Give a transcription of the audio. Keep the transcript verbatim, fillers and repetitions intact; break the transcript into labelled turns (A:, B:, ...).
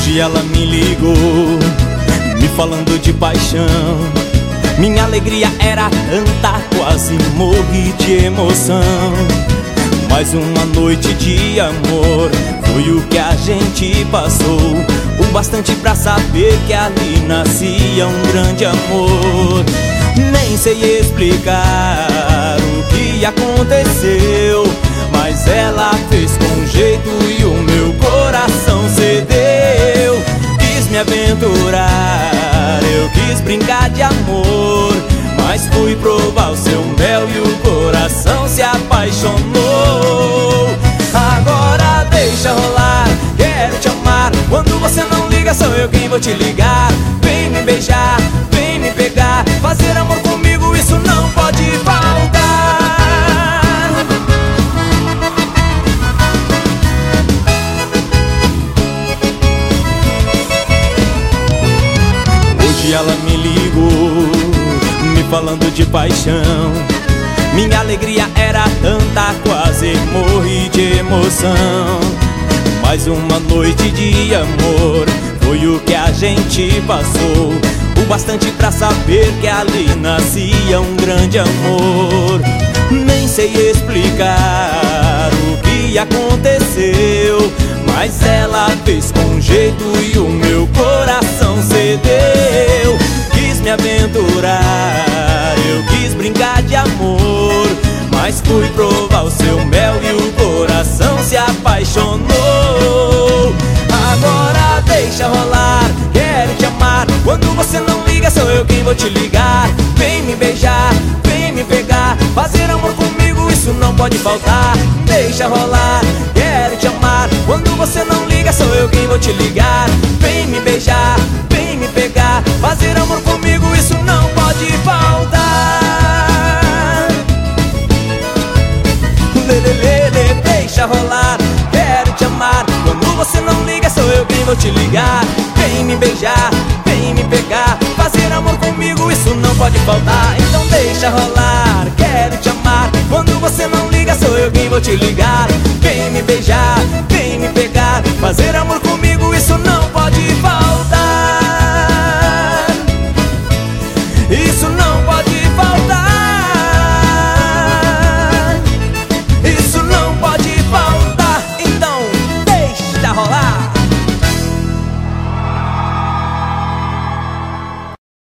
A: Hoje ela me ligou, me falando de paixão. Minha alegria era tanta, quase morri de emoção. Mais uma noite de amor foi o que a gente passou, o bastante pra saber que ali nascia um grande amor. Nem sei explicar o que aconteceu, mas ela fez com jeito e o meu coração cedeu. Quis me aventurar, eu quis brincar de amor, mas fui provar o seu mel e o coração se apaixonou. Agora deixa rolar, quero te amar. Quando você não liga, sou eu quem vou te ligar. Vem me beijar, vem me pegar, fazer amor comigo, isso não pode faltar. Hoje ela me ligou, me falando de paixão. Minha alegria era tanta, quase morri de emoção. Mais uma noite de amor foi o que a gente passou, o bastante pra saber que ali nascia um grande amor. Nem sei explicar o que aconteceu, mas ela fez com jeito e o meu coração cedeu. Quis me aventurar, eu quis brincar de amor, mas fui provar o seu mel e o coração se apaixonou. Agora deixa rolar, quero te amar. Quando você não liga, sou eu quem vou te ligar. Vem me beijar, vem me pegar, fazer amor comigo, isso não pode faltar. Deixa rolar, quero te amar. Quando você não liga, sou eu quem vou te ligar. Vem me beijar, vem me pegar, fazer amor comigo, isso não pode faltar. Lelelele, deixa rolar, quero te amar. Quando você não liga, sou eu quem vou te ligar. Vem me beijar, vem me pegar, fazer amor comigo, isso não pode faltar. Então deixa rolar, quero te amar. Quando você não liga, sou eu quem vou te ligar. Vem me beijar, vem me pegar, fazer amor comigo, isso não pode faltar. Isso não pode faltar. Isso não pode faltar.